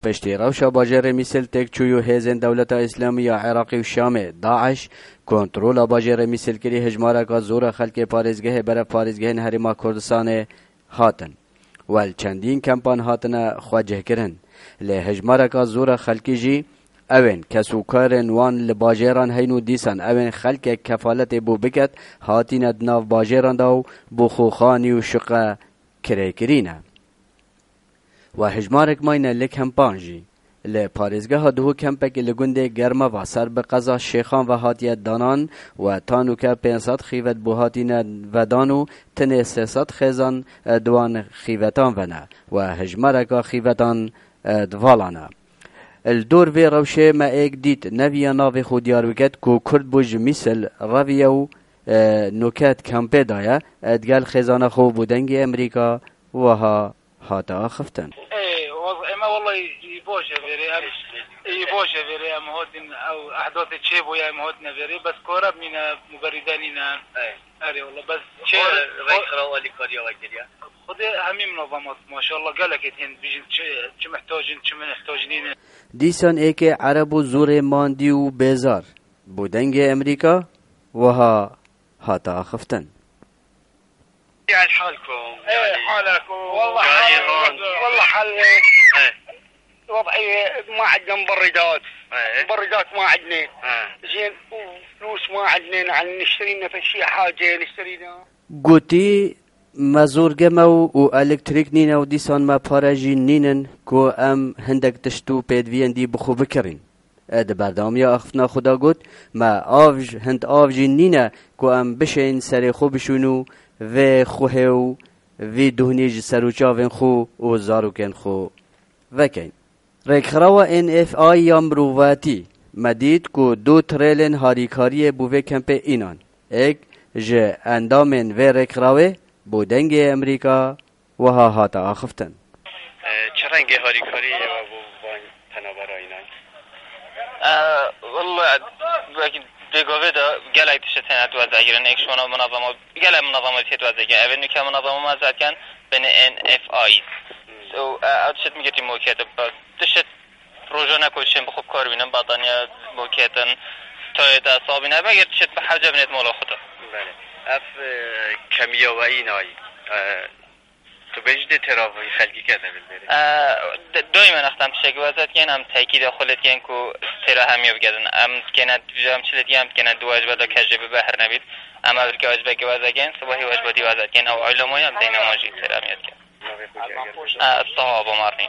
پشتی روشا باجر میسل تک چویو هیزن دولت اسلامی عراقی و شام داعش کنترول باجر میسل کری هجماره که زور خلق پارزگاه بر پارزگاه هریما کردستان هاتن ول چندین کمپان هاتن خواجه کرن لی هجماره که زور خلقی جی اوین کسوکارن وان لباجران هینو دیسان اوین خلق کفالت بو بکت هاتین دناف باجران داو بو خوخانی و شقه کریکرینه و هجمارک ماینه لکمپان جی لپارزگاه دهو کمپک لگنده گرمه و سر به قضا شیخان و هاتیت دانان و تانو که 500 خیوت بو هاتین و دانو تنه 300 خیزان دوان خیوتان ونه و هجمارک خیوتان دوالانه الدور وی روشه ما ایک دیت نویا ناو خود دیار بکت کو کرد بوج مثل رویو نوکت کمپه دایا ادگل خیزانه خوب بودنگ امریکا وها هاتا خفتن اما والله يبوشه فيري يبوشه فيري ام هودن او احداث تشيب ويا ام هودن فيري بس كورب من مبردانينا اري والله بس شيء غير ولي كوريا وكيريا خذ همي منظمات ما شاء الله قالك هين بيجي شي محتاجين شي محتاجين دیسان ایک عرب و زور ماندی و بیزار بودنگ امریکا وها هاتا خفتن يعني حالكم يعني حالكم والله حال وضعي ما عندنا مبردات مبردات ما عندنا زين وفلوس ما عندنا عن نشتري لنا شي حاجه نشتري لنا گوتی مزورگمه و الکتریک نینه و دیسان ما پارجی نینن که ام هندک تشتو پیدوین دی بخو بکرین اد بردامی اخفنا خدا گوت ما آوج هند آوجی نینه که ام بشین سر خو بشونو و خوه و دهنیج سروچاوین خو و زاروکن خو وکین رکخراو NFI یا مروواتی مدید که 2 تریلین هاریکاری بوه کمپ اینان ایک جه اندامن و رکخراوه بودنگ امریکا و ها هاتا خفتن چه رنگ هاریکاری و بو تنابرا اینان والله لكن دقوقه دا قلعي تشتين اتوازع اگرن ایک شونا منظمه قلعي منظمه تيت وازع اگرن اول نكا منظمه مازاد كان بين NFI او تشت ميگتي موكيت تشت روجانا كوشين بخوب كار بينن باطانيا موكيتن تايدا صابين اما اگر تشت بحرجة بنيت مولا خطا بله اف كمية و اینای تو بجد ترافي خلقی کرده بالبره دائما اختم تشكي وازد كان هم تأكيد خلت كان كو ترا هم يبقدن ام كانت جام شلت يام كانت دواج بدا كجب بحر نبيت اما بالك واجب كوازد كان صباحي واجبتي وازد كان او علماء هم دينا ماجي ترا ميت كان الصواب مارني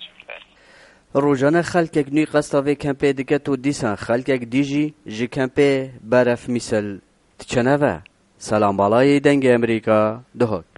روزانه خلک نوی قصاوی کمپه دکت و دیسان خلک دیجی جی کمپه برف مثل تچنوه سلام بالای دنگ امریکا دهک